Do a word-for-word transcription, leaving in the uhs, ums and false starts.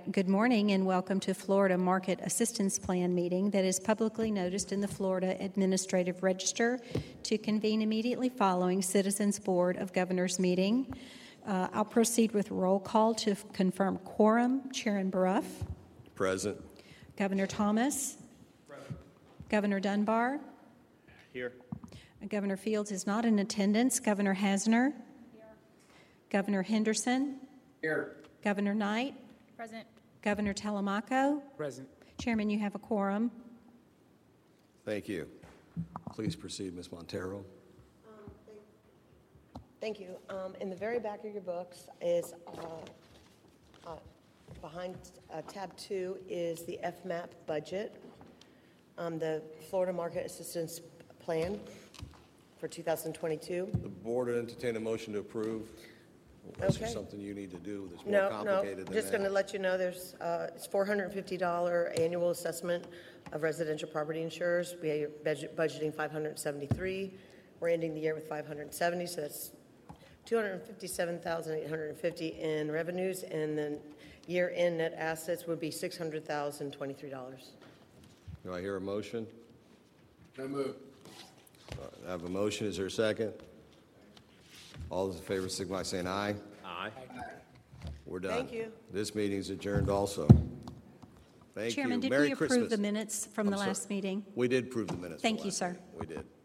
good morning and welcome to Florida Market Assistance Plan meeting that is publicly noticed in the Florida Administrative Register to convene immediately following Citizens Board of Governors meeting. Uh, I'll proceed with roll call to f- confirm quorum. Chairman Baruff. Present. Governor Thomas. Present. Governor Dunbar. Here. Governor Fields is not in attendance. Governor Hasner. Here. Governor Henderson. Here. Governor Knight. Present. Governor Telemaco. Present. Chairman, you have a quorum. Thank you. Please proceed, Miz Montero. Um, thank, thank you. Um, in the very back of your books is, uh, uh, behind uh, tab two is the F MAP budget, um, the Florida Market Assistance Plan for two thousand twenty-two. The board would entertain a motion to approve. Unless there's Okay. something you need to do that's more No, no, complicated than just going to that. let you know there's, uh, it's four hundred fifty dollars annual assessment of residential property insurers. We are budget, budgeting five hundred seventy-three. We're ending the year with five hundred seventy, so that's two hundred fifty-seven thousand eight hundred fifty in revenues, and then year-end net assets would be six hundred thousand twenty-three dollars. Do I hear a motion? No move. I have a motion. Is there a second? All those in favor signify by saying aye. Aye. We're done. Thank you. This meeting is adjourned also. Thank Chairman, you. did Merry we approve Christmas. the minutes from I'm the sorry. last meeting? We did approve the minutes. Thank from you, last sir. meeting. We did.